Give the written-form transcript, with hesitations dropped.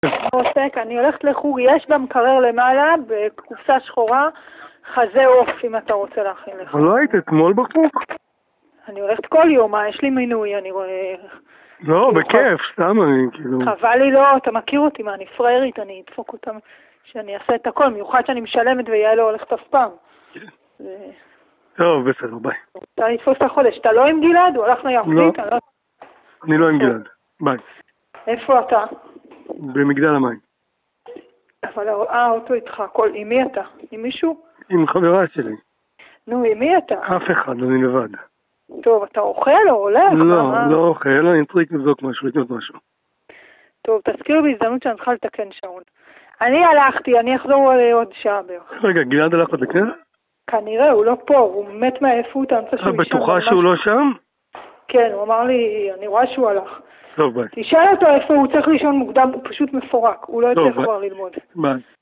עוסק, אני הולכת לחוג, יש במקרר למעלה, בקופסה שחורה, חזה עוף, אם אתה רוצה להכין לך. אבל לא היית אתמול בחוג? אני הולכת כל יום, יש לי מינוי, אני רואה... לא, בכיף, סתם אני כאילו... חבל לי לא, אתה מכיר אותי, מה, אני פריירית, אני אדפוק אותם, שאני אעשה את הכל, מיוחד שאני משלמת ויהיה לא הולכת אף פעם. טוב, בסדר, ביי. אתה לתפוס את החודש, אתה לא עם גלעד? הוא הלך ליחסית? לא, אני לא עם גלעד, ביי. איפה אתה? במגדל המים. אבל האוטו איתך, עם מי אתה? עם מישהו? עם חברה שלי. נו, עם מי אתה? אף אחד, אני לבד. טוב, אתה אוכל או הולך? לא, לא אוכל, אני צריך לבדוק משהו, לקנות משהו. טוב, תזכיר בהזדמנות שאני צריכה לתקן שעון. אני הלכתי, אני אחזור עוד שעה בערך. רגע, גלעד הלך עוד לכנס? כנראה, הוא לא פה, הוא מת מעייפות, אני רוצה שהוא יישן. בטוחה שהוא לא שם? כן, הוא אמר לי, אני רואה שהוא הלך. טוב, ביי. תשאל אותו איפה הוא צריך לישון מוקדם, הוא פשוט מפורק, הוא לא יצא כבר ללמוד. ביי.